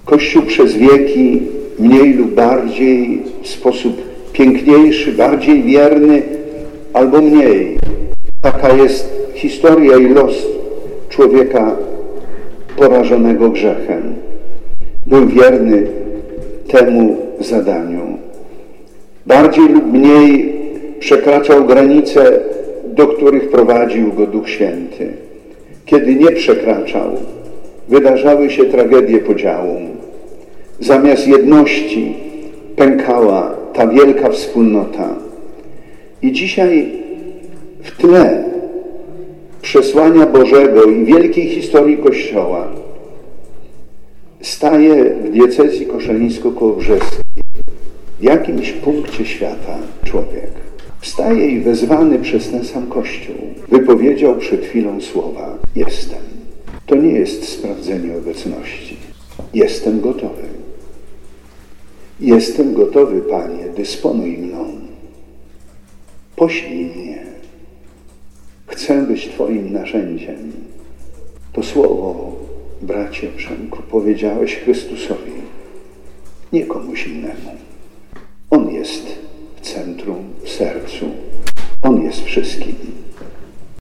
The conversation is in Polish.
Kościół przez wieki mniej lub bardziej w sposób piękniejszy, bardziej wierny albo mniej. Taka jest historia i los człowieka porażonego grzechem. Był wierny temu zadaniu. Bardziej lub mniej przekraczał granice, do których prowadził go Duch Święty. Kiedy nie przekraczał, wydarzały się tragedie podziału. Zamiast jedności pękała ta wielka wspólnota. I dzisiaj w tle przesłania Bożego i wielkiej historii Kościoła staje w diecezji koszalińsko-kołobrzeskiej w jakimś punkcie świata człowiek. Wstaje i wezwany przez ten sam Kościół wypowiedział przed chwilą słowa: jestem. To nie jest sprawdzenie obecności. Jestem gotowy. Jestem gotowy, Panie, dysponuj mną. Poślij mnie. Chcę być Twoim narzędziem. To słowo, bracie Przemku, powiedziałeś Chrystusowi, nie komuś innemu. On jest w centrum, w sercu. On jest wszystkim.